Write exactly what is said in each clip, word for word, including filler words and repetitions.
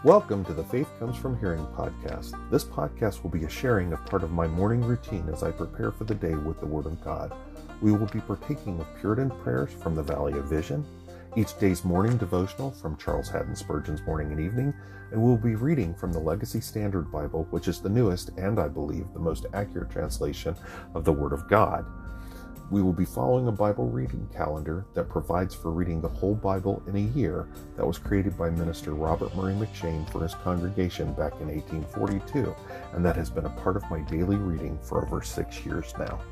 Welcome to the Faith Comes From Hearing podcast. This podcast will be a sharing of part of my morning routine as I prepare for the day with the Word of God. We will be partaking of Puritan prayers from the Valley of Vision, each day's morning devotional from Charles Haddon Spurgeon's Morning and Evening, and we'll be reading from the Legacy Standard Bible, which is the newest and, I believe, the most accurate translation of the Word of God. We will be following a Bible reading calendar that provides for reading the whole Bible in a year that was created by Minister Robert Murray McShane for his congregation back in eighteen forty-two, and that has been a part of my daily reading for over six years now.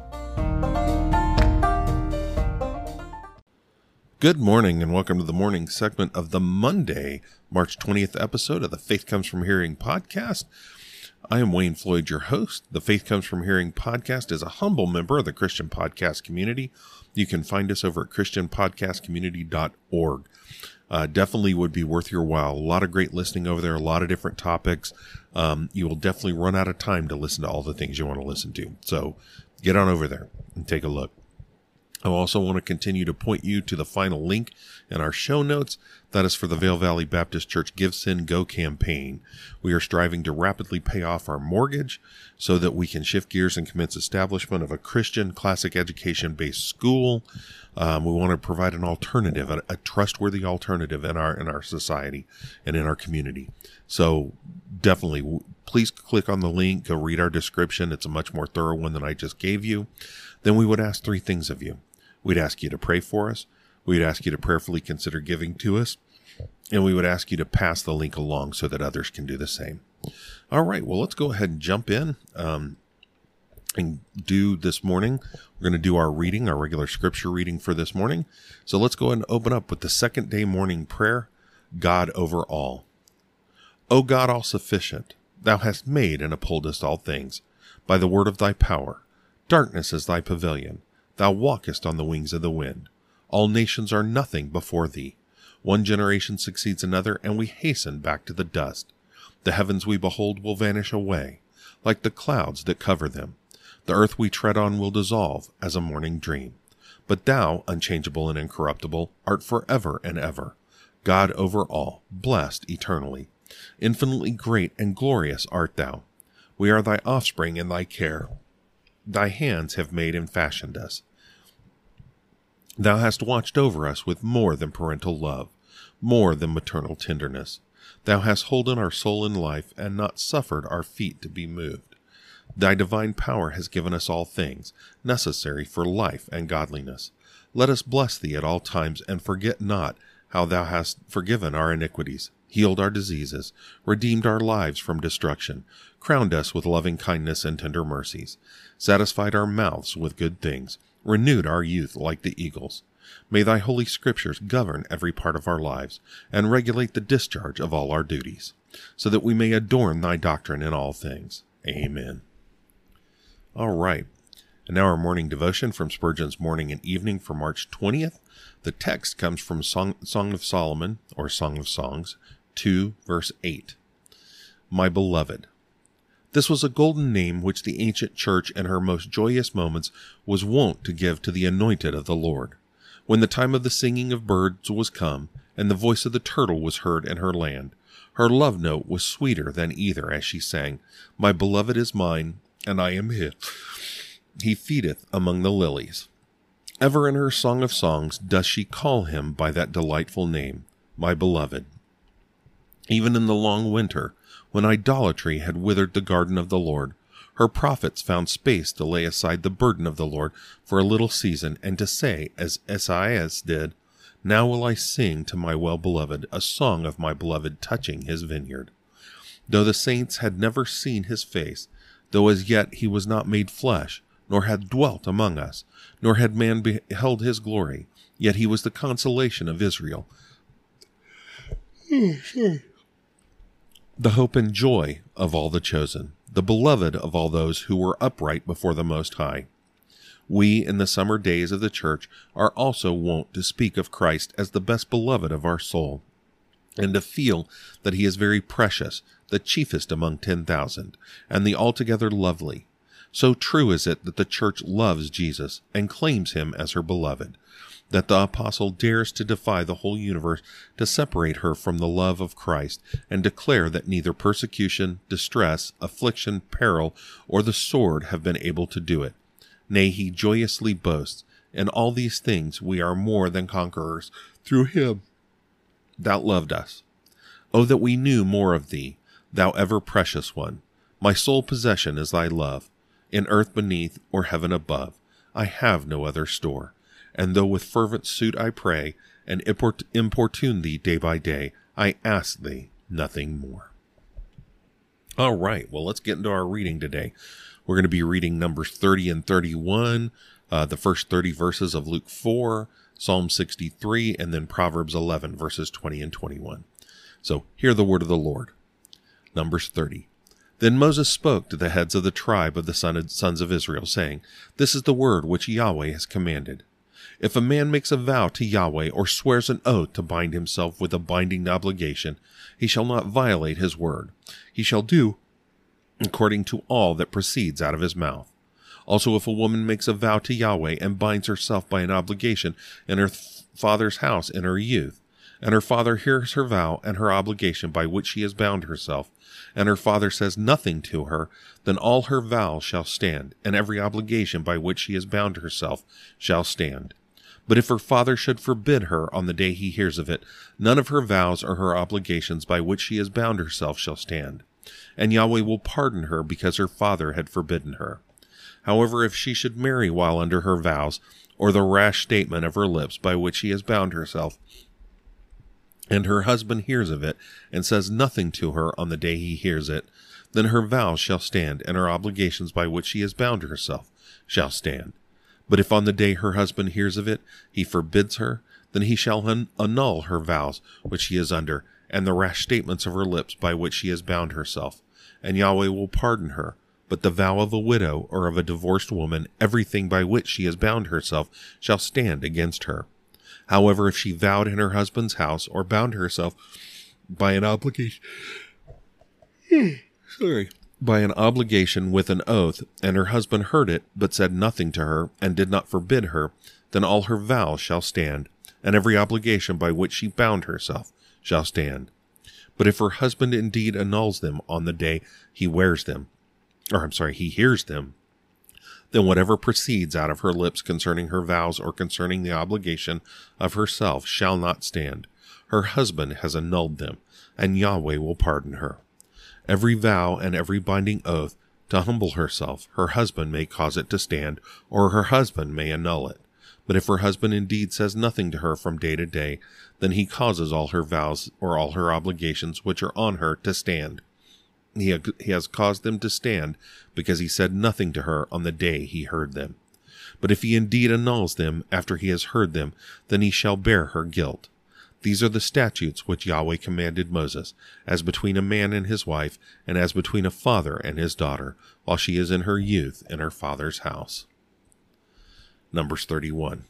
Good morning and welcome to the morning segment of the Monday, March twentieth episode of the Faith Comes From Hearing podcast. I am Wayne Floyd, your host. The Faith Comes From Hearing podcast is a humble member of the Christian podcast community. You can find us over at christian podcast community dot org. Uh, definitely would be worth your while. A lot of great listening over there, a lot of different topics. Um, you will definitely run out of time to listen to all the things you want to listen to. So get on over there and take a look. I also want to continue to point you to the final link in our show notes. That is for the Vail Valley Baptist Church Give, Send, Go campaign. We are striving to rapidly pay off our mortgage so that we can shift gears and commence establishment of a Christian classic education-based school. Um, we want to provide an alternative, a, a trustworthy alternative in our in our society and in our community. So definitely, please click on the link, go read our description. It's a much more thorough one than I just gave you. Then we would ask three things of you. We'd ask you to pray for us. We'd ask you to prayerfully consider giving to us. And we would ask you to pass the link along so that others can do the same. All right, well, let's go ahead and jump in um, and do this morning. We're going to do our reading, our regular scripture reading for this morning. So let's go ahead and open up with the second day morning prayer, God over all. O God, all sufficient, thou hast made and upholdest all things by the word of thy power. Darkness is thy pavilion. Thou walkest on the wings of the wind. All nations are nothing before thee. One generation succeeds another, and we hasten back to the dust. The heavens we behold will vanish away, like the clouds that cover them. The earth we tread on will dissolve as a morning dream. But thou, unchangeable and incorruptible, art forever and ever. God over all, blessed eternally. Infinitely great and glorious art thou. We are thy offspring in thy care. Thy hands have made and fashioned us. Thou hast watched over us with more than parental love, more than maternal tenderness. Thou hast holden our soul in life, and not suffered our feet to be moved. Thy divine power has given us all things necessary for life and godliness. Let us bless thee at all times, and forget not how thou hast forgiven our iniquities, healed our diseases, redeemed our lives from destruction, crowned us with loving kindness and tender mercies, satisfied our mouths with good things, renewed our youth like the eagles. May thy holy scriptures govern every part of our lives, and regulate the discharge of all our duties, so that we may adorn thy doctrine in all things. Amen. All right. And now our morning devotion from Spurgeon's Morning and Evening for March twentieth. The text comes from Song, Song of Solomon, or Song of Songs, two, verse eight. My beloved. This was a golden name which the ancient church in her most joyous moments was wont to give to the anointed of the Lord. When the time of the singing of birds was come, and the voice of the turtle was heard in her land, her love note was sweeter than either as she sang, My beloved is mine, and I am his. He feedeth among the lilies. Ever in her song of songs does she call him by that delightful name, my beloved. Even in the long winter, when idolatry had withered the garden of the Lord, her prophets found space to lay aside the burden of the Lord for a little season, and to say, as Esaias did, Now will I sing to my well-beloved a song of my beloved touching his vineyard. Though the saints had never seen his face, though as yet he was not made flesh, nor had dwelt among us, nor had man beheld his glory, yet he was the consolation of Israel, the hope and joy of all the chosen, the beloved of all those who were upright before the Most High. We, in the summer days of the church, are also wont to speak of Christ as the best beloved of our soul, and to feel that he is very precious, the chiefest among ten thousand, and the altogether lovely. So true is it that the church loves Jesus and claims him as her beloved, that the apostle dares to defy the whole universe to separate her from the love of Christ, and declare that neither persecution, distress, affliction, peril, or the sword have been able to do it. Nay, he joyously boasts, in all these things we are more than conquerors through him that loved us. Oh, that we knew more of thee, thou ever precious one. My sole possession is thy love. In earth beneath or heaven above, I have no other store. And though with fervent suit I pray, and import- importune thee day by day, I ask thee nothing more. All right, well, let's get into our reading today. We're going to be reading Numbers thirty and thirty-one, uh, the first thirty verses of Luke four, Psalm sixty-three, and then Proverbs eleven, verses twenty and twenty-one. So, hear the word of the Lord. Numbers thirty. Then Moses spoke to the heads of the tribe of the sons of Israel, saying, This is the word which Yahweh has commanded. If a man makes a vow to Yahweh, or swears an oath to bind himself with a binding obligation, he shall not violate his word. He shall do according to all that proceeds out of his mouth. Also, if a woman makes a vow to Yahweh and binds herself by an obligation in her th- father's house in her youth, and her father hears her vow and her obligation by which she has bound herself, and her father says nothing to her, then all her vows shall stand, and every obligation by which she has bound herself shall stand. But if her father should forbid her on the day he hears of it, none of her vows or her obligations by which she has bound herself shall stand. And Yahweh will pardon her because her father had forbidden her. However, if she should marry while under her vows, or the rash statement of her lips by which she has bound herself, and her husband hears of it, and says nothing to her on the day he hears it, then her vows shall stand, and her obligations by which she has bound herself shall stand. But if on the day her husband hears of it, he forbids her, then he shall un- annul her vows which she is under, and the rash statements of her lips by which she has bound herself. And Yahweh will pardon her. But the vow of a widow or of a divorced woman, everything by which she has bound herself, shall stand against her. However, if she vowed in her husband's house, or bound herself by an obligation, sorry, by an obligation with an oath, and her husband heard it, but said nothing to her, and did not forbid her, then all her vows shall stand, and every obligation by which she bound herself shall stand. But if her husband indeed annuls them on the day he wears them, or I'm sorry, he hears them, then whatever proceeds out of her lips concerning her vows or concerning the obligation of herself shall not stand. Her husband has annulled them, and Yahweh will pardon her. Every vow and every binding oath to humble herself, her husband may cause it to stand, or her husband may annul it. But if her husband indeed says nothing to her from day to day, then he causes all her vows or all her obligations which are on her to stand. He, ha- he has caused them to stand because he said nothing to her on the day he heard them. But if he indeed annuls them after he has heard them, then he shall bear her guilt. These are the statutes which Yahweh commanded Moses, as between a man and his wife, and as between a father and his daughter, while she is in her youth in her father's house. Numbers thirty-one.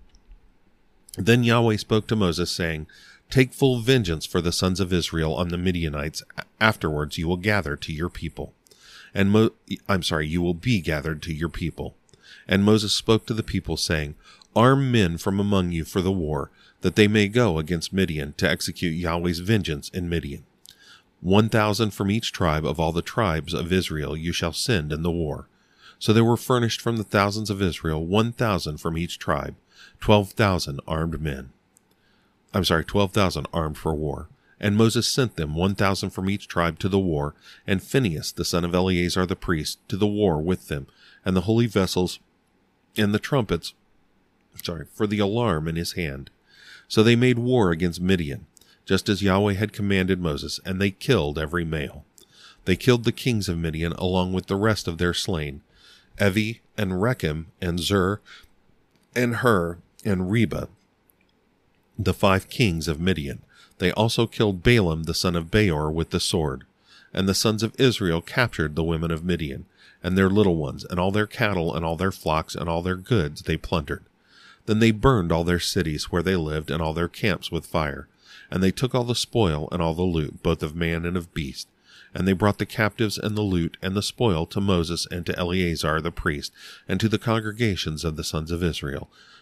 Then Yahweh spoke to Moses, saying, Take full vengeance for the sons of Israel on the Midianites. Afterwards you will gather to your people. And Mo- I'm sorry, you will be gathered to your people. And Moses spoke to the people, saying, Arm men from among you for the war, that they may go against Midian to execute Yahweh's vengeance in Midian. One thousand from each tribe of all the tribes of Israel you shall send in the war. So there were furnished from the thousands of Israel one thousand from each tribe, twelve thousand armed men. I'm sorry, twelve thousand armed for war. And Moses sent them one thousand from each tribe to the war, and Phinehas the son of Eleazar the priest to the war with them, and the holy vessels and the trumpets, sorry, for the alarm in his hand. So they made war against Midian, just as Yahweh had commanded Moses, and they killed every male. They killed the kings of Midian along with the rest of their slain, Evi and Rechem and Zur and Hur and Reba, the five kings of Midian. They also killed Balaam the son of Beor with the sword. And the sons of Israel captured the women of Midian, and their little ones, and all their cattle, and all their flocks, and all their goods they plundered. Then they burned all their cities where they lived, and all their camps with fire. And they took all the spoil and all the loot, both of man and of beast. And they brought the captives and the loot and the spoil to Moses and to Eleazar the priest, and to the congregations of the sons of Israel,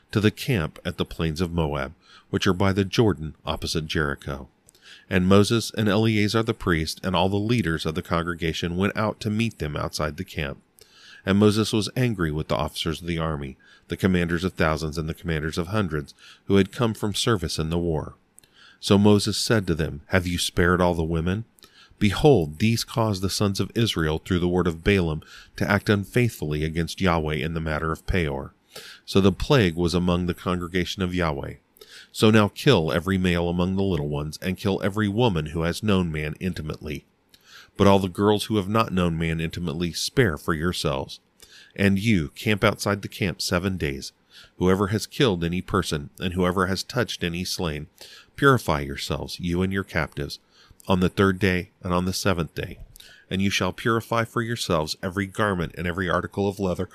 to the camp at the plains of Moab, which are by the Jordan opposite Jericho. And Moses and Eleazar the priest and all the leaders of the congregation went out to meet them outside the camp. And Moses was angry with the officers of the army, the commanders of thousands and the commanders of hundreds, who had come from service in the war. So Moses said to them, Have you spared all the women? Behold, these caused the sons of Israel through the word of Balaam to act unfaithfully against Yahweh in the matter of Peor. So the plague was among the congregation of Yahweh. So now kill every male among the little ones, and kill every woman who has known man intimately. But all the girls who have not known man intimately spare for yourselves. And you, camp outside the camp seven days. Whoever has killed any person, and whoever has touched any slain, purify yourselves, you and your captives, on the third day and on the seventh day. And you shall purify for yourselves every garment and every article of leather,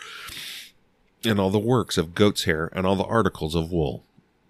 and all the works of goat's hair, and all the articles of wool.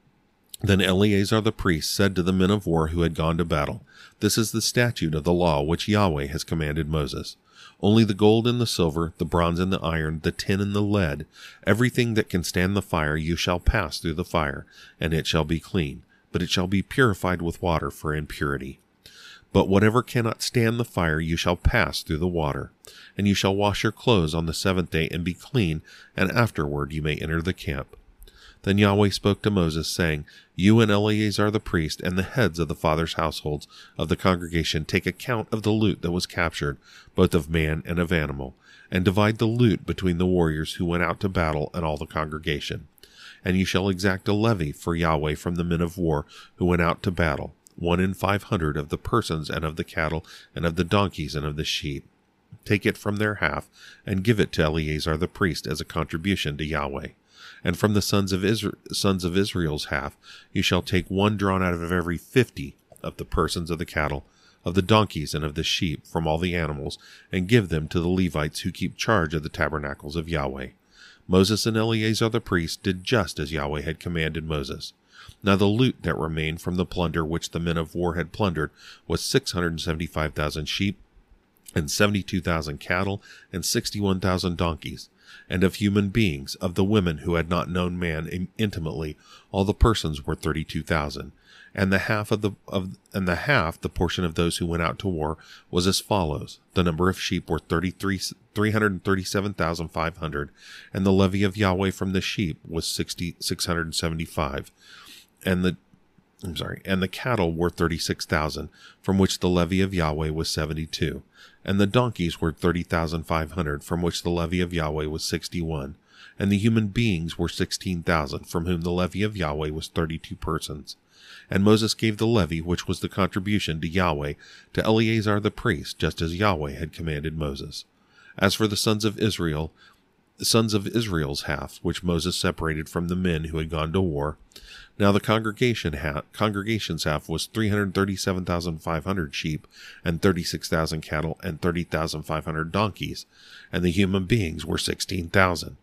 Then Eleazar the priest said to the men of war who had gone to battle, This is the statute of the law which Yahweh has commanded Moses. Only the gold and the silver, the bronze and the iron, the tin and the lead, everything that can stand the fire, you shall pass through the fire, and it shall be clean, but it shall be purified with water for impurity. But whatever cannot stand the fire, you shall pass through the water. And you shall wash your clothes on the seventh day and be clean, and afterward you may enter the camp. Then Yahweh spoke to Moses, saying, You and Eleazar the priest and the heads of the fathers' households of the congregation take account of the loot that was captured, both of man and of animal, and divide the loot between the warriors who went out to battle and all the congregation. And you shall exact a levy for Yahweh from the men of war who went out to battle, one in five hundred of the persons and of the cattle and of the donkeys and of the sheep. Take it from their half, and give it to Eleazar the priest as a contribution to Yahweh. And from the sons of Isra- sons of Israel's half, you shall take one drawn out of every fifty of the persons of the cattle, of the donkeys and of the sheep, from all the animals, and give them to the Levites who keep charge of the tabernacles of Yahweh. Moses and Eleazar the priest did just as Yahweh had commanded Moses. Now the loot that remained from the plunder which the men of war had plundered was six hundred seventy-five thousand sheep, and seventy-two thousand cattle, and sixty-one thousand donkeys. And of human beings, of the women who had not known man intimately, all the persons were thirty-two thousand. And the half of the of and the half, the portion of those who went out to war, was as follows: the number of sheep were thirty-three three hundred thirty-seven thousand five hundred, and the levy of Yahweh from the sheep was sixty six hundred seventy-five, and the I'm sorry, and the cattle were thirty-six thousand, from which the levy of Yahweh was seventy-two. And the donkeys were thirty thousand five hundred, from which the levy of Yahweh was sixty-one. And the human beings were sixteen thousand, from whom the levy of Yahweh was thirty-two persons. And Moses gave the levy, which was the contribution to Yahweh, to Eleazar the priest, just as Yahweh had commanded Moses. As for the sons of Israel, the sons of Israel's half, which Moses separated from the men who had gone to war, now the congregation ha- congregation's half was three hundred thirty-seven thousand five hundred sheep, and thirty-six thousand cattle, and thirty thousand five hundred donkeys, and the human beings were sixteen thousand.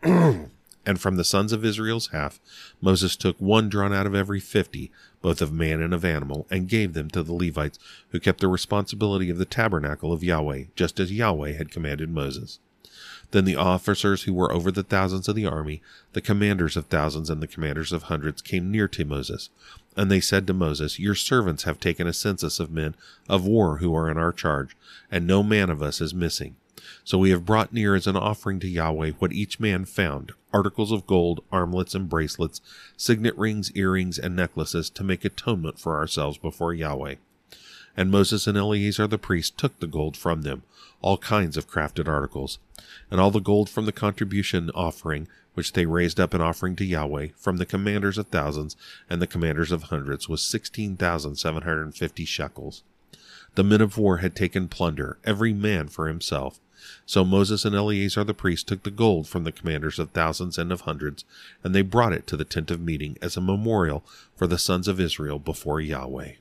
And from the sons of Israel's half, Moses took one drawn out of every fifty, both of man and of animal, and gave them to the Levites, who kept the responsibility of the tabernacle of Yahweh, just as Yahweh had commanded Moses. Then the officers who were over the thousands of the army, the commanders of thousands and the commanders of hundreds, came near to Moses. And they said to Moses, Your servants have taken a census of men of war who are in our charge, and no man of us is missing. So we have brought near as an offering to Yahweh what each man found, articles of gold, armlets and bracelets, signet rings, earrings, and necklaces, to make atonement for ourselves before Yahweh. And Moses and Eleazar the priest took the gold from them, all kinds of crafted articles, and all the gold from the contribution offering, which they raised up in offering to Yahweh, from the commanders of thousands and the commanders of hundreds, was sixteen thousand seven hundred and fifty shekels. The men of war had taken plunder, every man for himself. So Moses and Eleazar the priest took the gold from the commanders of thousands and of hundreds, and they brought it to the tent of meeting as a memorial for the sons of Israel before Yahweh.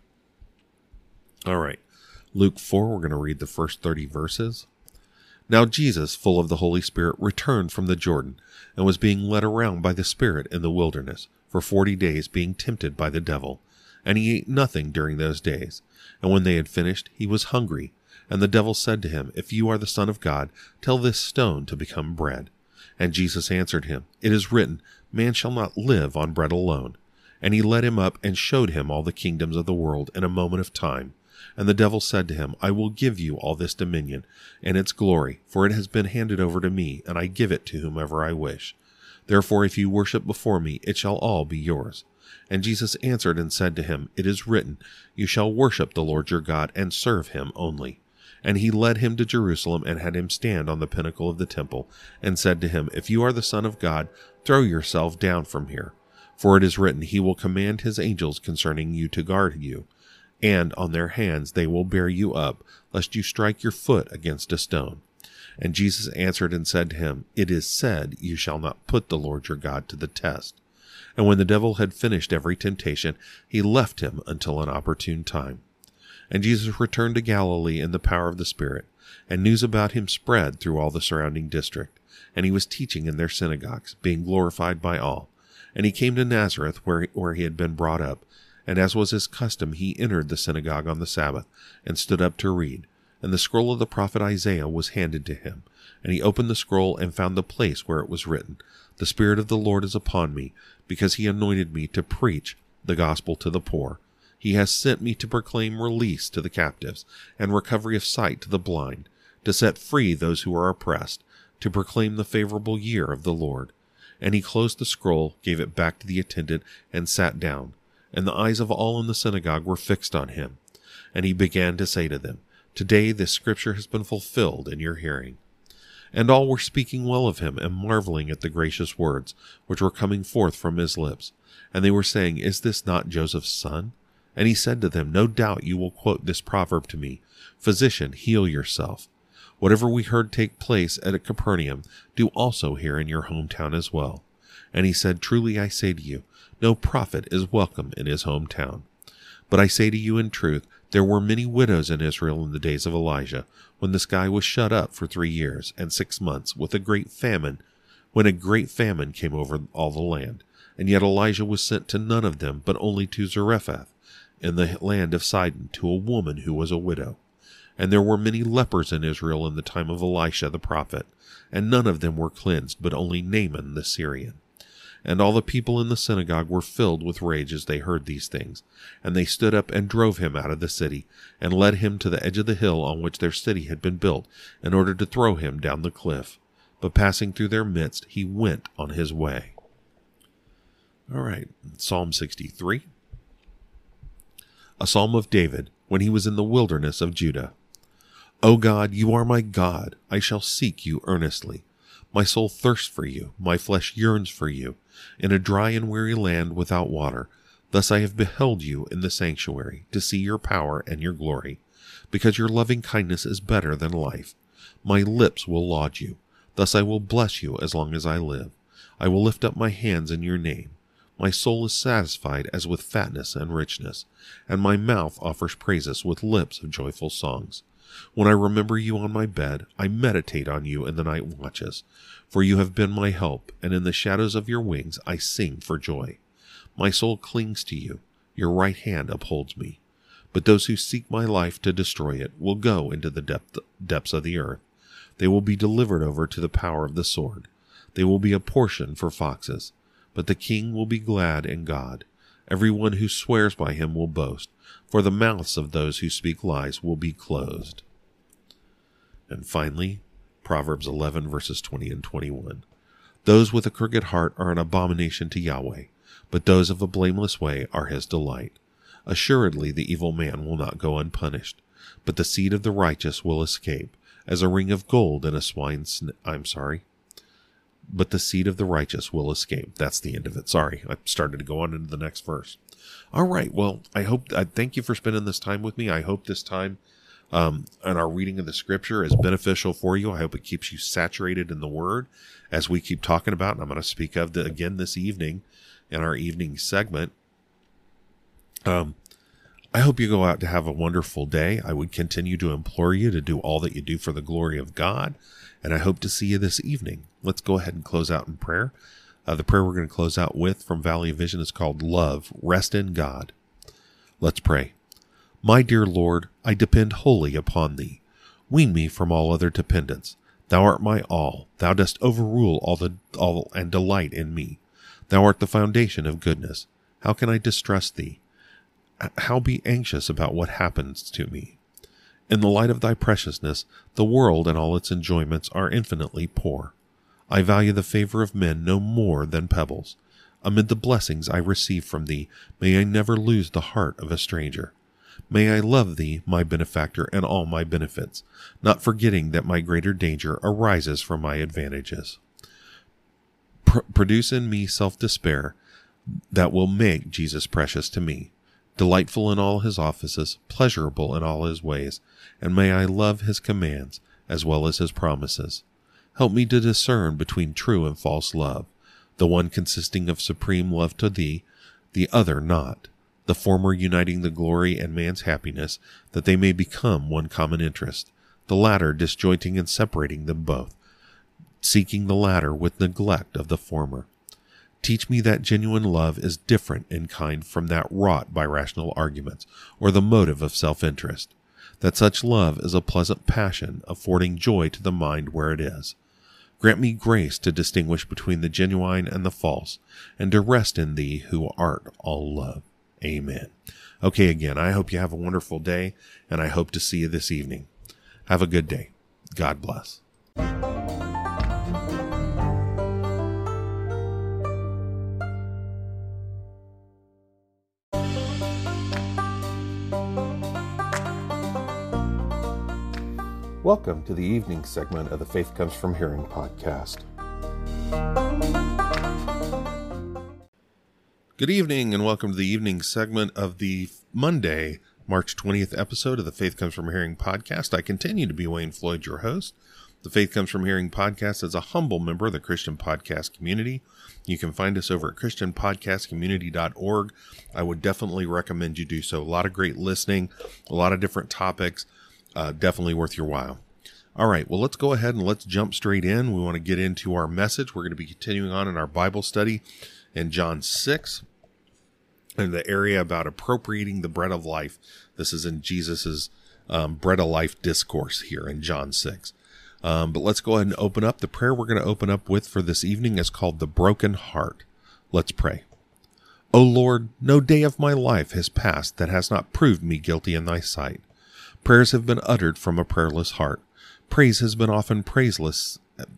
All right, Luke four, we're going to read the first thirty verses. Now Jesus, full of the Holy Spirit, returned from the Jordan, and was being led around by the Spirit in the wilderness, for forty days, being tempted by the devil. And he ate nothing during those days. And when they had finished, he was hungry. And the devil said to him, If you are the Son of God, tell this stone to become bread. And Jesus answered him, It is written, Man shall not live on bread alone. And he led him up and showed him all the kingdoms of the world in a moment of time. And the devil said to him, I will give you all this dominion and its glory, for it has been handed over to me, and I give it to whomever I wish. Therefore, if you worship before me, it shall all be yours. And Jesus answered and said to him, It is written, You shall worship the Lord your God, and serve him only. And he led him to Jerusalem, and had him stand on the pinnacle of the temple, and said to him, If you are the Son of God, throw yourself down from here. For it is written, He will command His angels concerning you to guard you, and on their hands they will bear you up, lest you strike your foot against a stone. And Jesus answered and said to him, It is said, You shall not put the Lord your God to the test. And when the devil had finished every temptation, he left him until an opportune time. And Jesus returned to Galilee in the power of the Spirit, and news about him spread through all the surrounding district. And he was teaching in their synagogues, being glorified by all. And he came to Nazareth, where, where he had been brought up. And as was his custom, he entered the synagogue on the Sabbath, and stood up to read. And the scroll of the prophet Isaiah was handed to him. And he opened the scroll, and found the place where it was written, The Spirit of the Lord is upon me, because he anointed me to preach the gospel to the poor. He has sent me to proclaim release to the captives, and recovery of sight to the blind, to set free those who are oppressed, to proclaim the favorable year of the Lord. And he closed the scroll, gave it back to the attendant, and sat down. And the eyes of all in the synagogue were fixed on him. And he began to say to them, Today this scripture has been fulfilled in your hearing. And all were speaking well of him, and marveling at the gracious words which were coming forth from his lips. And they were saying, Is this not Joseph's son? And he said to them, No doubt you will quote this proverb to me, Physician, heal yourself. Whatever we heard take place at Capernaum, do also here in your hometown as well. And he said, Truly I say to you, no prophet is welcome in his hometown. But I say to you in truth, there were many widows in Israel in the days of Elijah, when the sky was shut up for three years and six months with a great famine, when a great famine came over all the land. And yet Elijah was sent to none of them, but only to Zarephath, in the land of Sidon, to a woman who was a widow. And there were many lepers in Israel in the time of Elisha the prophet, and none of them were cleansed, but only Naaman the Syrian. And all the people in the synagogue were filled with rage as they heard these things. And they stood up and drove him out of the city, and led him to the edge of the hill on which their city had been built, in order to throw him down the cliff. But passing through their midst, he went on his way. All right, Psalm sixty-three. A psalm of David, when he was in the wilderness of Judah. O God, you are my God. I shall seek you earnestly. My soul thirsts for you. My flesh yearns for you, in a dry and weary land without water. Thus I have beheld you in the sanctuary, to see your power and your glory. Because your loving kindness is better than life. My lips will laud you. Thus I will bless you as long as I live. I will lift up my hands in your name. My soul is satisfied as with fatness and richness, and my mouth offers praises with lips of joyful songs. When I remember you on my bed, I meditate on you in the night watches. For you have been my help, and in the shadows of your wings I sing for joy. My soul clings to you. Your right hand upholds me. But those who seek my life to destroy it will go into the depth, depths of the earth. They will be delivered over to the power of the sword. They will be a portion for foxes. But the king will be glad in God. Everyone who swears by him will boast, for the mouths of those who speak lies will be closed. And finally, Proverbs eleven, verses twenty and twenty-one. Those with a crooked heart are an abomination to Yahweh, but those of a blameless way are his delight. Assuredly the evil man will not go unpunished, but the seed of the righteous will escape, as a ring of gold in a swine's sn- I'm sorry. But the seed of the righteous will escape. That's the end of it. Sorry, I started to go on into the next verse. All right, well, I hope, I thank you for spending this time with me. I hope this time um, and our reading of the scripture is beneficial for you. I hope it keeps you saturated in the word as we keep talking about, and I'm going to speak of the, again this evening in our evening segment. Um, I hope you go out to have a wonderful day. I would continue to implore you to do all that you do for the glory of God, and I hope to see you this evening. Let's go ahead and close out in prayer. Uh, the prayer we're going to close out with from Valley of Vision is called Love, Rest in God. Let's pray. My dear Lord, I depend wholly upon Thee. Wean me from all other dependence. Thou art my all. Thou dost overrule all the all and delight in me. Thou art the foundation of goodness. How can I distrust thee? How be anxious about what happens to me? In the light of thy preciousness, the world and all its enjoyments are infinitely poor. I value the favor of men no more than pebbles. Amid the blessings I receive from thee, may I never lose the heart of a stranger. May I love thee, my benefactor, and all my benefits, not forgetting that my greater danger arises from my advantages. Pr- produce in me self-despair that will make Jesus precious to me, delightful in all his offices, pleasurable in all his ways, and may I love his commands as well as his promises. Help me to discern between true and false love, the one consisting of supreme love to thee, the other not, the former uniting the glory and man's happiness, that they may become one common interest, the latter disjointing and separating them both, seeking the latter with neglect of the former. Teach me that genuine love is different in kind from that wrought by rational arguments, or the motive of self-interest, that such love is a pleasant passion, affording joy to the mind where it is. Grant me grace to distinguish between the genuine and the false, and to rest in thee who art all love. Amen. Okay, again, I hope you have a wonderful day, and I hope to see you this evening. Have a good day. God bless. Welcome to the evening segment of the Faith Comes From Hearing podcast. Good evening, and welcome to the evening segment of the Monday, March twentieth episode of the Faith Comes From Hearing podcast. I continue to be Wayne Floyd, your host. The Faith Comes From Hearing podcast is a humble member of the Christian podcast community. You can find us over at christian podcast community dot org. I would definitely recommend you do so. A lot of great listening, a lot of different topics. Uh, definitely worth your while. All right, well, let's go ahead and let's jump straight in. We want to get into our message. We're going to be continuing on in our Bible study in John six, in the area about appropriating the bread of life. This is in Jesus's um, bread of life discourse here in John six. Um, but let's go ahead and open up. The prayer we're going to open up with for this evening is called the Broken Heart. Let's pray. O Lord, no day of my life has passed that has not proved me guilty in thy sight. Prayers have been uttered from a prayerless heart. Praise has been often praiseless,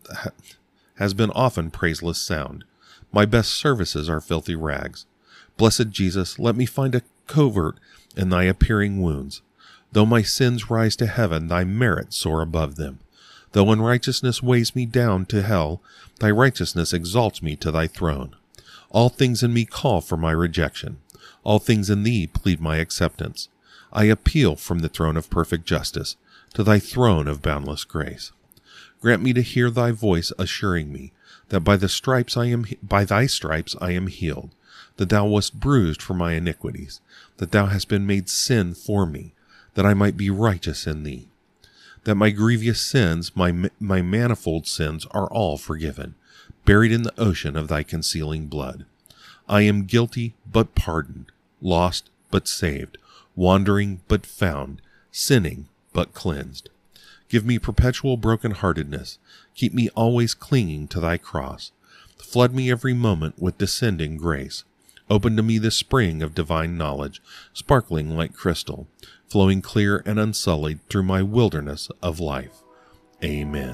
has been often praiseless sound. My best services are filthy rags. Blessed Jesus, let me find a covert in thy appearing wounds. Though my sins rise to heaven, thy merits soar above them. Though unrighteousness weighs me down to hell, thy righteousness exalts me to thy throne. All things in me call for my rejection. All things in thee plead my acceptance. I appeal from the throne of perfect justice to thy throne of boundless grace. Grant me to hear thy voice assuring me that by the stripes I am by thy stripes I am healed, that thou wast bruised for my iniquities, that thou hast been made sin for me, that I might be righteous in thee, that my grievous sins, my my manifold sins, are all forgiven, buried in the ocean of thy concealing blood. I am guilty but pardoned, lost but saved, wandering but found, sinning but cleansed. Give me perpetual brokenheartedness. Keep me always clinging to thy cross. Flood me every moment with descending grace. Open to me the spring of divine knowledge, sparkling like crystal, flowing clear and unsullied through my wilderness of life. Amen.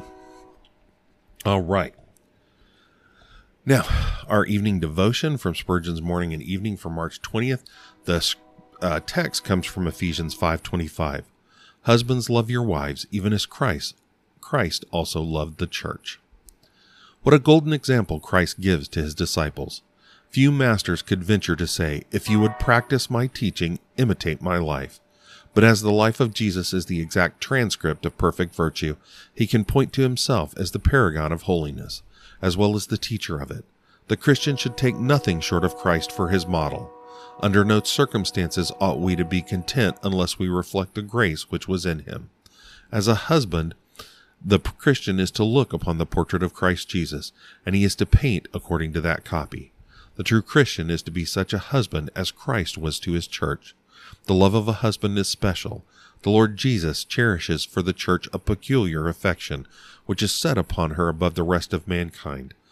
All right. Now, our evening devotion from Spurgeon's Morning and Evening for March twentieth. The uh, text comes from Ephesians five twenty-five. Husbands, love your wives, even as Christ, Christ also loved the church. What a golden example Christ gives to his disciples. Few masters could venture to say, if you would practice my teaching, imitate my life. But as the life of Jesus is the exact transcript of perfect virtue, he can point to himself as the paragon of holiness, as well as the teacher of it. The Christian should take nothing short of Christ for his model. Under no circumstances ought we to be content unless we reflect the grace which was in him. As a husband, the Christian is to look upon the portrait of Christ Jesus, and he is to paint according to that copy. The true Christian is to be such a husband as Christ was to his church. The love of a husband is special. The Lord Jesus cherishes for the church a peculiar affection, which is set upon her above the rest of mankind.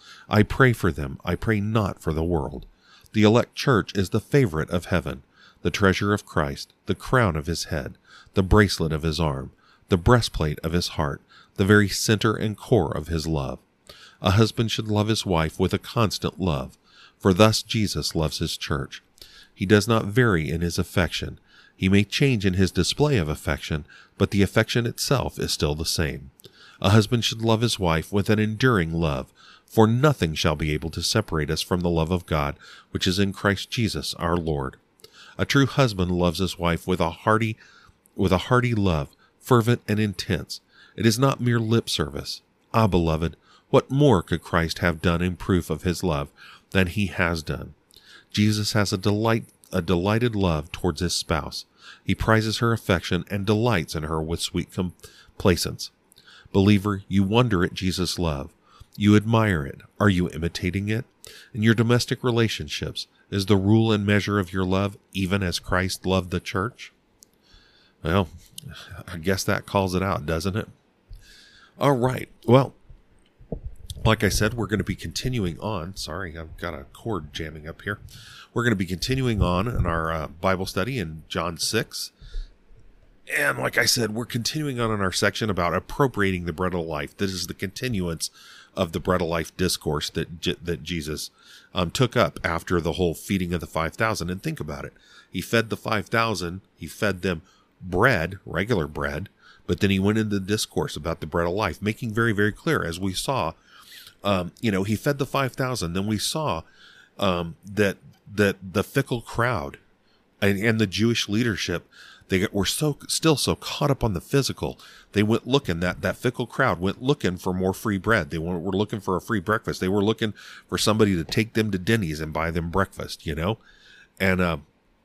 I pray for them. I pray not for the world. The elect church is the favorite of heaven, the treasure of Christ, the crown of his head, the bracelet of his arm, the breastplate of his heart, the very center and core of his love. A husband should love his wife with a constant love, for thus Jesus loves his church. He does not vary in his affection. He may change in his display of affection, but the affection itself is still the same. A husband should love his wife with an enduring love, for nothing shall be able to separate us from the love of God, which is in Christ Jesus our Lord. A true husband loves his wife with a hearty, with a hearty love, fervent and intense. It is not mere lip service. Ah, beloved, what more could Christ have done in proof of his love than he has done? Jesus has a delight, a delighted love towards his spouse. He prizes her affection and delights in her with sweet complacence. Believer, you wonder at Jesus' love. You admire it. Are you imitating it? In your domestic relationships, is the rule and measure of your love even as Christ loved the church? Well, I guess that calls it out, doesn't it? All right. Well, like I said, we're going to be continuing on. Sorry, I've got a cord jamming up here. We're going to be continuing on in our uh, Bible study in John six. And like I said, we're continuing on in our section about appropriating the bread of life. This is the continuance of the bread of life discourse that that Jesus um, took up after the whole feeding of the five thousand. And think about it. He fed the five thousand. He fed them bread, regular bread, but then he went into the discourse about the bread of life, making very, very clear, as we saw, um, you know, he fed the five thousand. Then we saw um, that that the fickle crowd and, and the Jewish leadership, they were so still so caught up on the physical. They went looking, that, that fickle crowd went looking for more free bread. They were, were looking for a free breakfast. They were looking for somebody to take them to Denny's and buy them breakfast, you know? And, uh,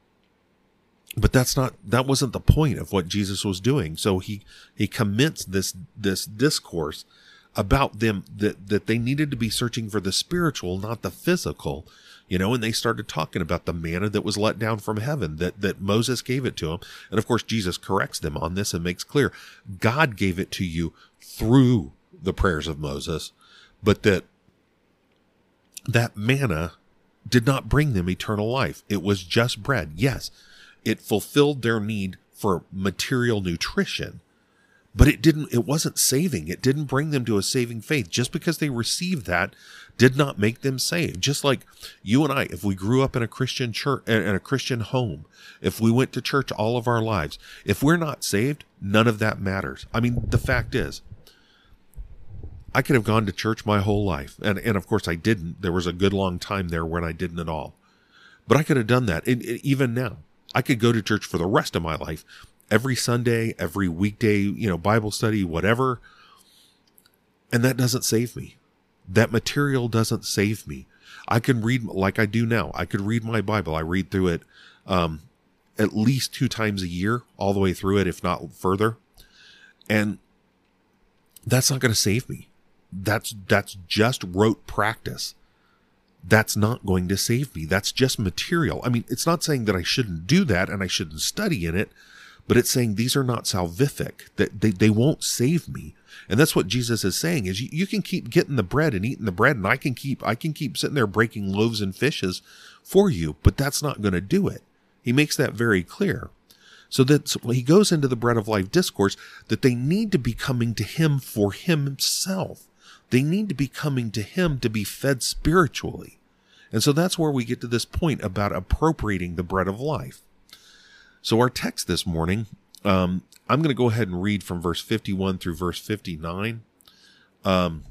but that's not, that wasn't the point of what Jesus was doing. So he, he commenced this, this discourse about them, that, that they needed to be searching for the spiritual, not the physical. You know, and they started talking about the manna that was let down from heaven, that, that Moses gave it to them. And of course, Jesus corrects them on this and makes clear God gave it to you through the prayers of Moses, but that that manna did not bring them eternal life. It was just bread. Yes, it fulfilled their need for material nutrition, but it didn't, it wasn't saving. It didn't bring them to a saving faith. Just because they received that did not make them saved. Just like you and I, if we grew up in a Christian church, in a Christian home, if we went to church all of our lives, if we're not saved, none of that matters. I mean, the fact is, I could have gone to church my whole life. And, and of course I didn't. There was a good long time there when I didn't at all. But I could have done that. And, and even now, I could go to church for the rest of my life. Every Sunday, every weekday, you know, Bible study, whatever. And that doesn't save me. That material doesn't save me. I can read like I do now. I could read my Bible. I read through it um, at least two times a year, all the way through it, if not further. And that's not going to save me. That's, that's just rote practice. That's not going to save me. That's just material. I mean, it's not saying that I shouldn't do that and I shouldn't study in it, but it's saying these are not salvific, that they, they won't save me. And that's what Jesus is saying, is you, you can keep getting the bread and eating the bread, and I can keep, I can keep sitting there breaking loaves and fishes for you, but that's not going to do it. He makes that very clear. So that he goes into the bread of life discourse that they need to be coming to him for himself. They need to be coming to him to be fed spiritually. And so that's where we get to this point about appropriating the bread of life. So our text this morning, um, I'm going to go ahead and read from verse fifty-one through verse fifty-nine. Um,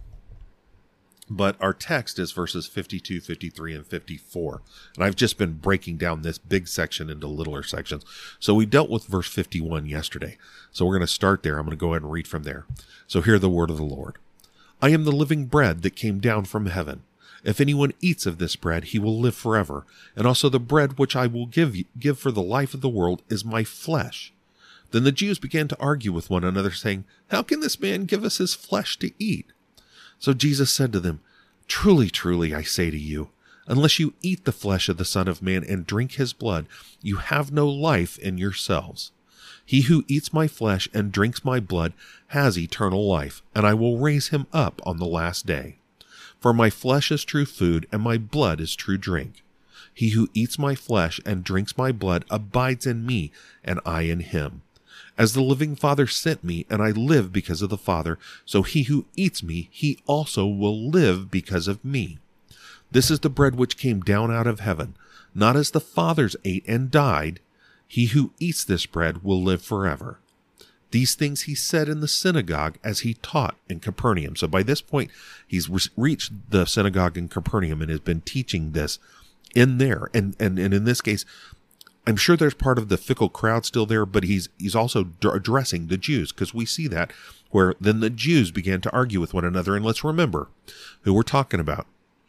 but our text is verses fifty-two, fifty-three, and fifty-four. And I've just been breaking down this big section into littler sections. So we dealt with verse fifty-one yesterday. So we're going to start there. I'm going to go ahead and read from there. So hear the word of the Lord. I am the living bread that came down from heaven. If anyone eats of this bread, he will live forever. And also the bread which I will give you, give for the life of the world is my flesh. Then the Jews began to argue with one another, saying, How can this man give us his flesh to eat? So Jesus said to them, Truly, truly, I say to you, unless you eat the flesh of the Son of Man and drink his blood, you have no life in yourselves. He who eats my flesh and drinks my blood has eternal life, and I will raise him up on the last day. For my flesh is true food, and my blood is true drink. He who eats my flesh and drinks my blood abides in me, and I in him. As the living Father sent me, and I live because of the Father, so he who eats me, he also will live because of me. This is the bread which came down out of heaven, not as the fathers ate and died. He who eats this bread will live forever. These things he said in the synagogue as he taught in Capernaum. So by this point, he's re- reached the synagogue in Capernaum and has been teaching this in there. And, and, and in this case, I'm sure there's part of the fickle crowd still there, but he's he's also d- addressing the Jews, because we see that where then the Jews began to argue with one another. And let's remember who we're talking about.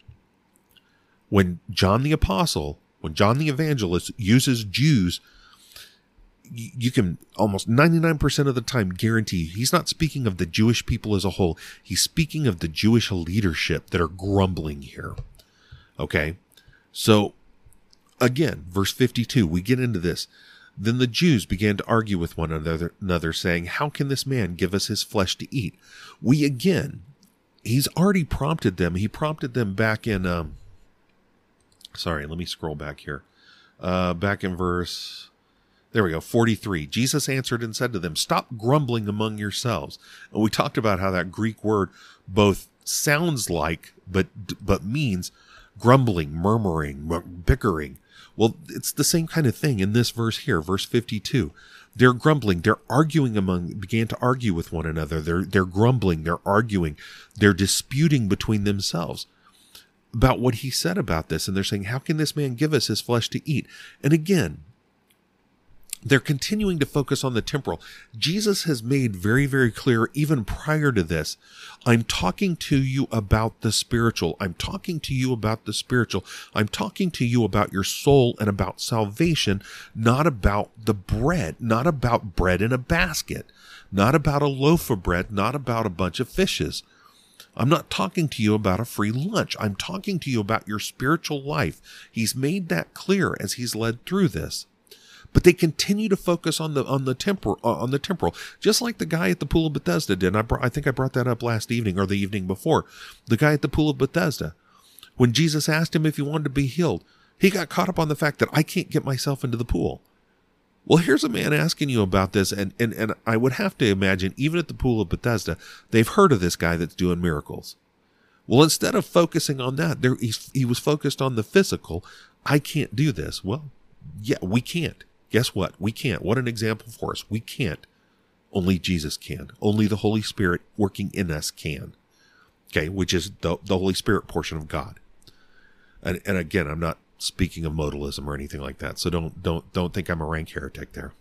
When John the Apostle, when John the Evangelist uses Jews, y- you can almost ninety-nine percent of the time guarantee he's not speaking of the Jewish people as a whole. He's speaking of the Jewish leadership that are grumbling here. Okay, so again, verse fifty-two, we get into this. Then the Jews began to argue with one another, another, saying, how can this man give us his flesh to eat? We again, he's already prompted them. He prompted them back in, um, sorry, let me scroll back here. Uh, back in verse, there we go, forty-three. Jesus answered and said to them, stop grumbling among yourselves. And we talked about how that Greek word both sounds like, but, but means grumbling, murmuring, bickering. Well, it's the same kind of thing in this verse here, verse fifty-two. They're grumbling, they're arguing among, began to argue with one another. They're, they're grumbling, they're arguing, they're disputing between themselves about what he said about this. And they're saying, how can this man give us his flesh to eat? And again, they're continuing to focus on the temporal. Jesus has made very, very clear, even prior to this, I'm talking to you about the spiritual. I'm talking to you about the spiritual. I'm talking to you about your soul and about salvation, not about the bread, not about bread in a basket, not about a loaf of bread, not about a bunch of fishes. I'm not talking to you about a free lunch. I'm talking to you about your spiritual life. He's made that clear as he's led through this. But they continue to focus on the on the temporal, uh, on the temporal, just like the guy at the Pool of Bethesda did. And I, brought, I think I brought that up last evening or the evening before. The guy at the Pool of Bethesda, when Jesus asked him if he wanted to be healed, he got caught up on the fact that I can't get myself into the pool. Well, here's a man asking you about this, and and and I would have to imagine even at the Pool of Bethesda, they've heard of this guy that's doing miracles. Well, instead of focusing on that, there he, he was focused on the physical. I can't do this. Well, yeah, we can't. Guess what? We can't. What an example for us. We can't. Only Jesus can. Only the Holy Spirit working in us can. Okay, which is the, the Holy Spirit portion of God. And, and again, I'm not speaking of modalism or anything like that, so don't don't don't think I'm a rank heretic there.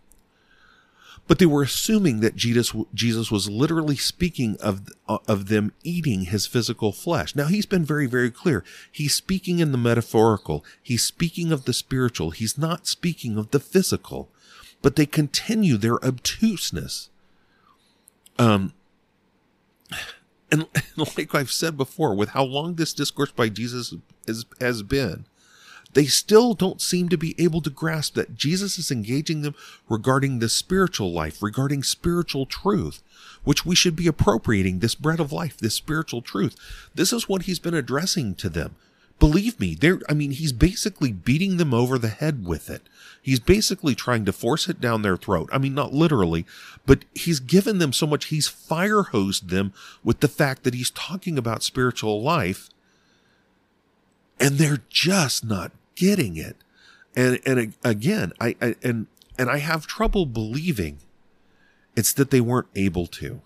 But they were assuming that Jesus Jesus was literally speaking of of them eating his physical flesh. Now, he's been very, very clear. He's speaking in the metaphorical. He's speaking of the spiritual. He's not speaking of the physical. But they continue their obtuseness. Um, and like I've said before, with how long this discourse by Jesus is, has been, they still don't seem to be able to grasp that Jesus is engaging them regarding the spiritual life, regarding spiritual truth, which we should be appropriating, this bread of life, this spiritual truth. This is what he's been addressing to them. Believe me, they're, I mean, he's basically beating them over the head with it. He's basically trying to force it down their throat. I mean, not literally, but he's given them so much, he's fire hosed them with the fact that he's talking about spiritual life, and they're just not getting it. And and again, I, I and and I have trouble believing it's that they weren't able to.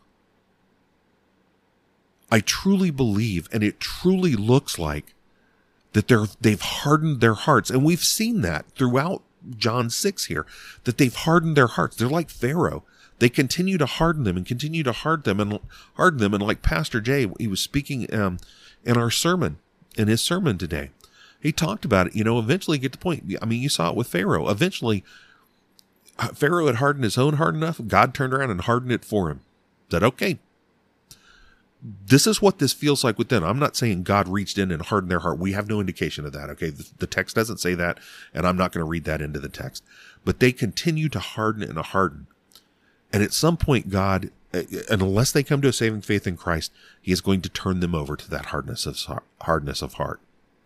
I truly believe, and it truly looks like that they're they've hardened their hearts, and we've seen that throughout John six here, that they've hardened their hearts. They're like Pharaoh. They continue to harden them and continue to harden them and harden them. And like Pastor Jay, he was speaking um, in our sermon, in his sermon today. He talked about it, you know, eventually get to the point. I mean, you saw it with Pharaoh. Eventually, Pharaoh had hardened his own heart enough. God turned around and hardened it for him. Said, okay, this is what this feels like with them. I'm not saying God reached in and hardened their heart. We have no indication of that. Okay. The, the text doesn't say that, and I'm not going to read that into the text, but they continue to harden and harden. And at some point, God and unless they come to a saving faith in Christ, he is going to turn them over to that hardness of hardness of heart.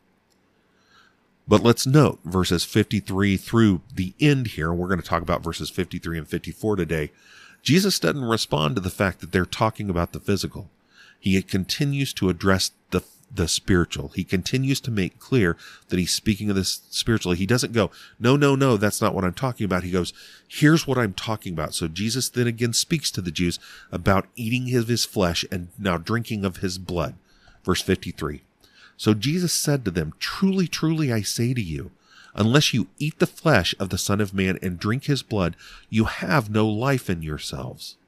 But let's note verses fifty-three through the end here. We're going to talk about verses fifty-three and fifty-four today. Jesus doesn't respond to the fact that they're talking about the physical. He continues to address the the spiritual. He continues to make clear that he's speaking of this spiritually. He doesn't go, no, no, no, that's not what I'm talking about. He goes, here's what I'm talking about. So Jesus then again speaks to the Jews about eating of his flesh and now drinking of his blood. Verse fifty-three. So Jesus said to them, truly, truly, I say to you, unless you eat the flesh of the Son of Man and drink his blood, you have no life in yourselves.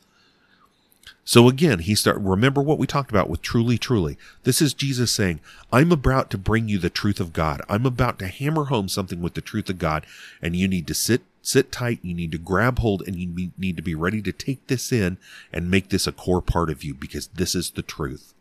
So again, he start. Remember what we talked about with truly, truly. This is Jesus saying, I'm about to bring you the truth of God. I'm about to hammer home something with the truth of God, and you need to sit sit tight, you need to grab hold, and you need to be ready to take this in and make this a core part of you, because this is the truth.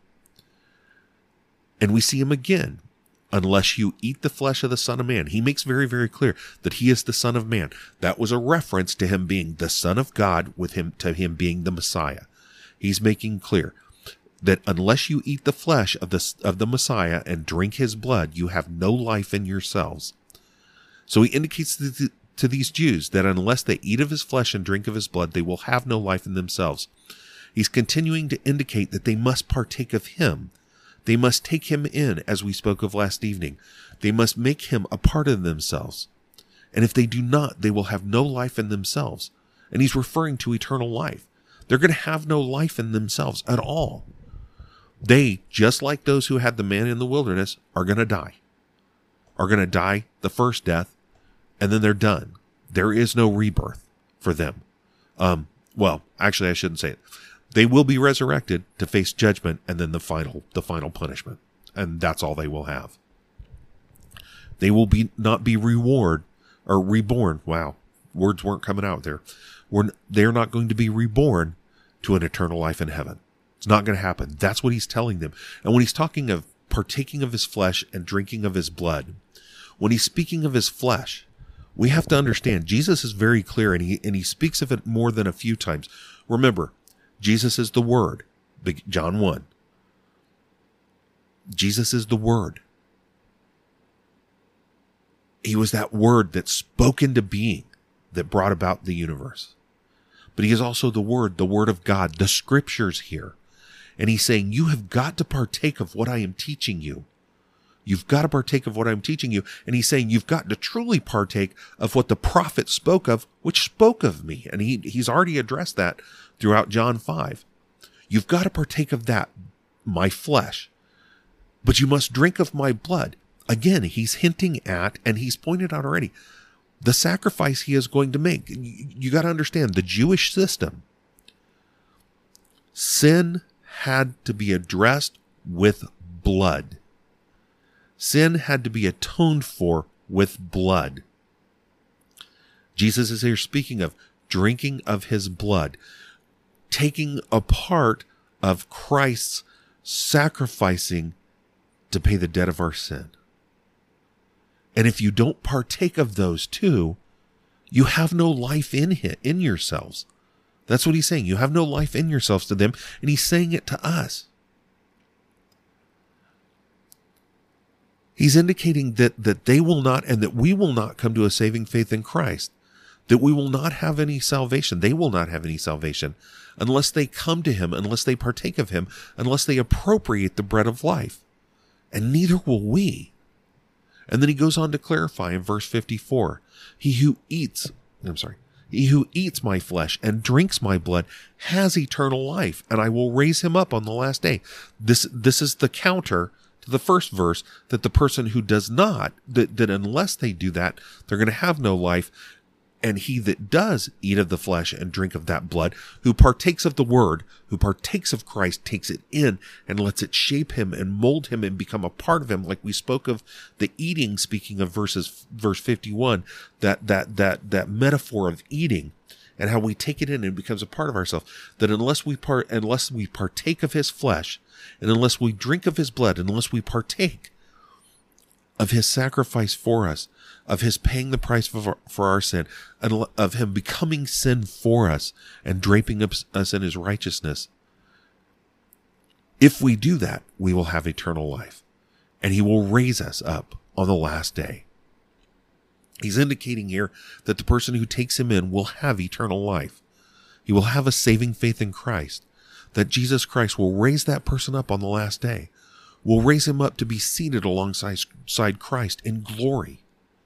And we see him again. Unless you eat the flesh of the Son of Man. He makes very, very clear that he is the Son of Man. That was a reference to him being the Son of God, with him to him being the Messiah. He's making clear that unless you eat the flesh of the, of the Messiah and drink his blood, you have no life in yourselves. So he indicates to, the, to these Jews that unless they eat of his flesh and drink of his blood, they will have no life in themselves. He's continuing to indicate that they must partake of him. They must take him in, as we spoke of last evening. They must make him a part of themselves. And if they do not, they will have no life in themselves. And he's referring to eternal life. They're going to have no life in themselves at all. They, just like those who had the man in the wilderness, are going to die. Are going to die the first death, and then they're done. There is no rebirth for them. Um, well, actually, I shouldn't say it. They will be resurrected to face judgment and then the final, the final punishment. And that's all they will have. They will be not be reward or reborn. Wow. Words weren't coming out there. We're, they're not going to be reborn to an eternal life in heaven. It's not going to happen. That's what he's telling them. And when he's talking of partaking of his flesh and drinking of his blood, when he's speaking of his flesh, we have to understand Jesus is very clear, and he, and he speaks of it more than a few times. Remember, Jesus is the Word. John one. Jesus is the Word. He was that Word that spoke into being, that brought about the universe. But he is also the Word, the Word of God, the Scriptures here. And he's saying, you have got to partake of what I am teaching you. You've got to partake of what I'm teaching you. And he's saying, you've got to truly partake of what the prophet spoke of, which spoke of me. And he, he's already addressed that throughout John five. You've got to partake of that, my flesh. But you must drink of my blood. Again, he's hinting at, and he's pointed out already, the sacrifice he is going to make. You, you got to understand, the Jewish system, sin had to be addressed with blood. Sin had to be atoned for with blood. Jesus is here speaking of drinking of his blood, taking a part of Christ's sacrificing to pay the debt of our sin. And if you don't partake of those two, you have no life in it, in yourselves. That's what he's saying. You have no life in yourselves to them, and he's saying it to us. He's indicating that, that they will not, and that we will not come to a saving faith in Christ, that we will not have any salvation. They will not have any salvation unless they come to him, unless they partake of him, unless they appropriate the bread of life. And neither will we. And then he goes on to clarify in verse fifty-four, he who eats, I'm sorry, he who eats my flesh and drinks my blood has eternal life, and I will raise him up on the last day. This, this is the counter to the first verse, that the person who does not, that, that unless they do that, they're going to have no life. And he that does eat of the flesh and drink of that blood, who partakes of the word, who partakes of Christ, takes it in and lets it shape him and mold him and become a part of him. Like we spoke of the eating, speaking of verses, verse fifty-one, that, that, that, that metaphor of eating and how we take it in and it becomes a part of ourselves, that unless we part, unless we partake of his flesh and unless we drink of his blood, unless we partake, of his sacrifice for us, of his paying the price for, for our sin, and of him becoming sin for us and draping us in his righteousness. If we do that, we will have eternal life, and he will raise us up on the last day. He's indicating here that the person who takes him in will have eternal life. He will have a saving faith in Christ, that Jesus Christ will raise that person up on the last day, will raise him up to be seated alongside Christ in glory.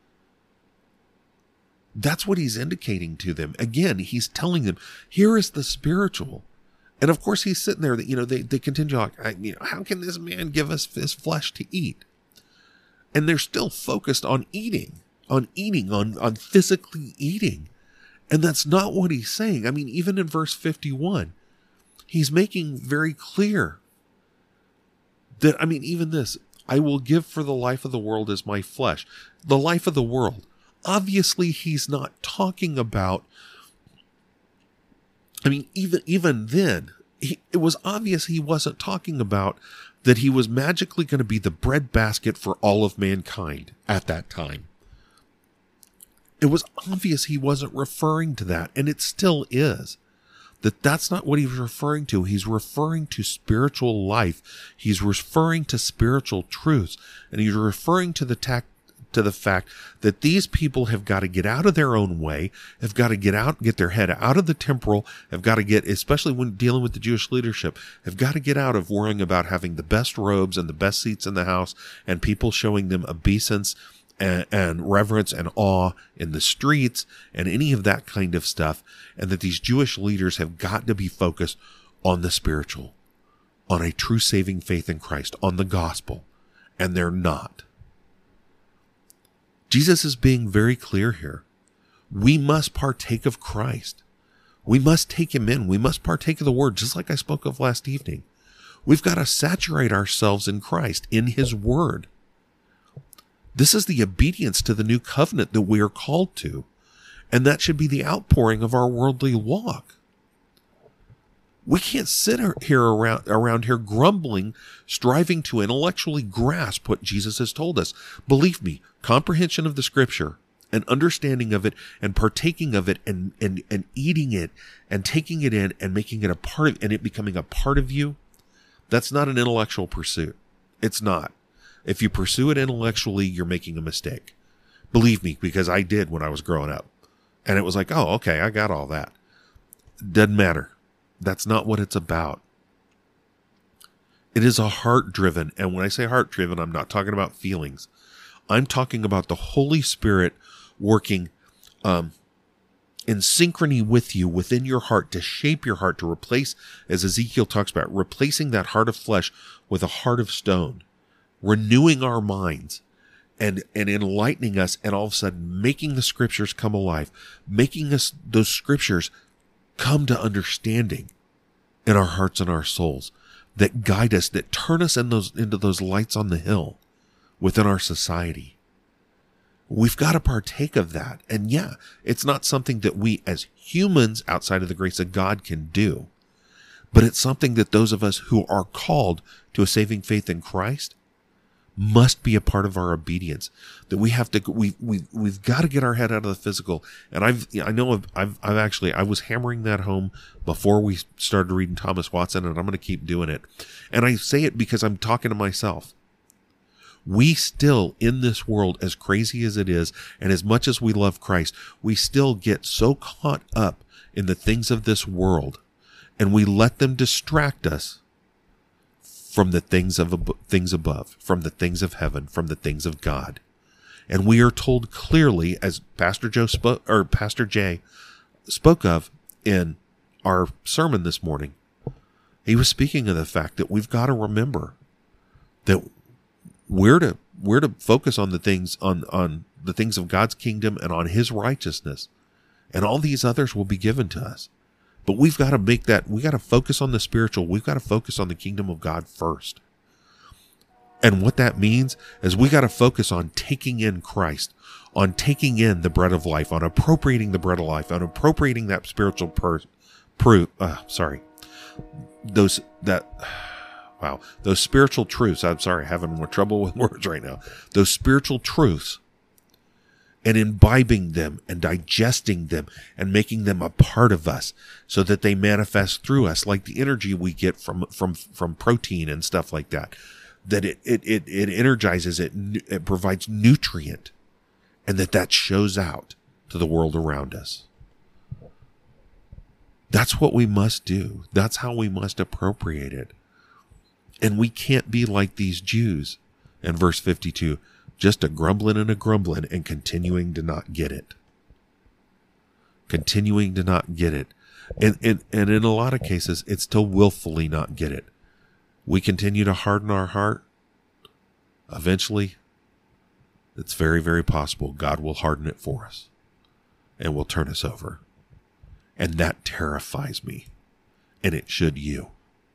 That's what he's indicating to them. Again, he's telling them, here is the spiritual. And of course, he's sitting there that, you know, they, they continue like, you know, how can this man give us his flesh to eat? And they're still focused on eating, on eating, on, on physically eating. And that's not what he's saying. I mean, even in verse fifty-one, he's making very clear that, I mean, even this, I will give for the life of the world as my flesh. The life of the world. Obviously, he's not talking about, I mean, even, even then, he, it was obvious he wasn't talking about that he was magically going to be the breadbasket for all of mankind at that time. It was obvious he wasn't referring to that, and it still is. That that's not what he's referring to. He's referring to spiritual life. He's referring to spiritual truths, and he's referring to the tac- to the fact that these people have got to get out of their own way, have got to get out, get their head out of the temporal, have got to get, especially when dealing with the Jewish leadership, have got to get out of worrying about having the best robes and the best seats in the house and people showing them obeisance and, and reverence and awe in the streets and any of that kind of stuff. And that these Jewish leaders have got to be focused on the spiritual, on a true saving faith in Christ, on the gospel. And they're not. Jesus is being very clear here. We must partake of Christ. We must take him in. We must partake of the word, just like I spoke of last evening. We've got to saturate ourselves in Christ, in his word. This is the obedience to the new covenant that we are called to, and that should be the outpouring of our worldly walk. We can't sit here around, around here grumbling, striving to intellectually grasp what Jesus has told us. Believe me, comprehension of the scripture and understanding of it and partaking of it and, and, and eating it and taking it in and making it a part of, and it becoming a part of you, that's not an intellectual pursuit. It's not. If you pursue it intellectually, you're making a mistake. Believe me, because I did when I was growing up. And it was like, oh, okay, I got all that. Doesn't matter. That's not what it's about. It is a heart-driven, and when I say heart-driven, I'm not talking about feelings. I'm talking about the Holy Spirit working um, in synchrony with you within your heart to shape your heart, to replace, as Ezekiel talks about, replacing that heart of flesh with a heart of stone, renewing our minds and, and enlightening us, and all of a sudden making the scriptures come alive, making us those scriptures come to understanding in our hearts and our souls, that guide us, that turn us in those, into those lights on the hill within our society. We've got to partake of that. And yeah, it's not something that we as humans outside of the grace of God can do, but it's something that those of us who are called to a saving faith in Christ must be a part of our obedience. That we have to, we, we, we've got to get our head out of the physical. And I've, I know I've, I've, I've actually, I was hammering that home before we started reading Thomas Watson, and I'm going to keep doing it. And I say it because I'm talking to myself. We still, in this world, as crazy as it is, and as much as we love Christ, we still get so caught up in the things of this world, and we let them distract us from the things of ab- things above, from the things of heaven, from the things of God. And we are told clearly, as Pastor Joe spoke, or Pastor Jay spoke of in our sermon this morning, he was speaking of the fact that we've got to remember that we're to we're to focus on the things on on the things of God's kingdom and on his righteousness, and all these others will be given to us. But we've got to make that, we got to focus on the spiritual. We've got to focus on the kingdom of God first. And what that means is we got to focus on taking in Christ, on taking in the bread of life, on appropriating the bread of life, on appropriating that spiritual per, proof, uh, sorry, those, that, wow, those spiritual truths, I'm sorry, having more trouble with words right now. Those spiritual truths, and imbibing them and digesting them and making them a part of us so that they manifest through us, like the energy we get from, from, from protein and stuff like that, that it, it, it, it energizes it, it provides nutrient, and that that shows out to the world around us. That's what we must do. That's how we must appropriate it. And we can't be like these Jews in verse fifty-two, just a grumbling and a grumbling and continuing to not get it. Continuing to not get it. And, and, and in a lot of cases, it's to willfully not get it. We continue to harden our heart. Eventually, it's very, very possible God will harden it for us and will turn us over. And that terrifies me. And it should you.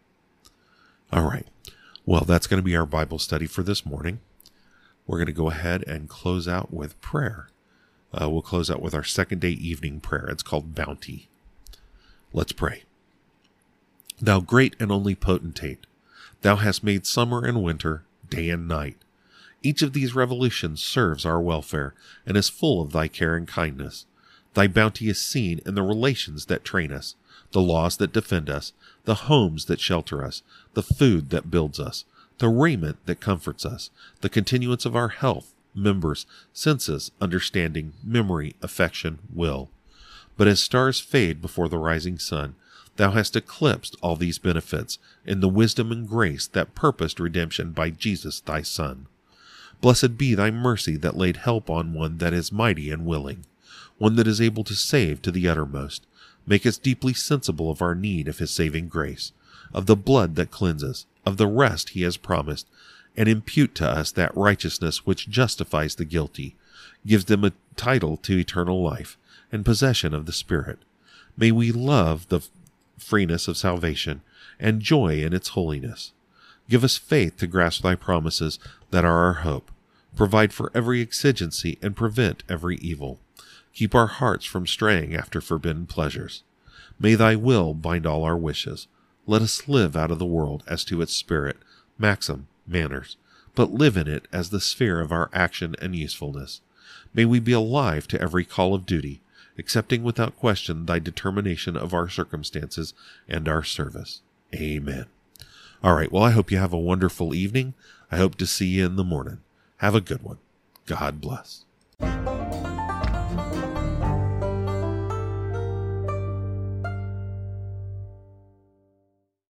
All right. Well, that's going to be our Bible study for this morning. We're going to go ahead and close out with prayer. Uh, we'll close out with our second day evening prayer. It's called Bounty. Let's pray. Thou great and only potentate, thou hast made summer and winter, day and night. Each of these revolutions serves our welfare and is full of thy care and kindness. Thy bounty is seen in the relations that train us, the laws that defend us, the homes that shelter us, the food that builds us, the raiment that comforts us, the continuance of our health, members, senses, understanding, memory, affection, will. But as stars fade before the rising sun, thou hast eclipsed all these benefits in the wisdom and grace that purposed redemption by Jesus thy Son. Blessed be thy mercy that laid help on one that is mighty and willing, one that is able to save to the uttermost. Make us deeply sensible of our need of his saving grace, of the blood that cleanses, of the rest he has promised, and impute to us that righteousness which justifies the guilty, gives them a title to eternal life, and possession of the Spirit. May we love the freeness of salvation, and joy in its holiness. Give us faith to grasp thy promises that are our hope. Provide for every exigency, and prevent every evil. Keep our hearts from straying after forbidden pleasures. May thy will bind all our wishes. Let us live out of the world as to its spirit, maxim, manners, but live in it as the sphere of our action and usefulness. May we be alive to every call of duty, accepting without question thy determination of our circumstances and our service. Amen. All right, well, I hope you have a wonderful evening. I hope to see you in the morning. Have a good one. God bless.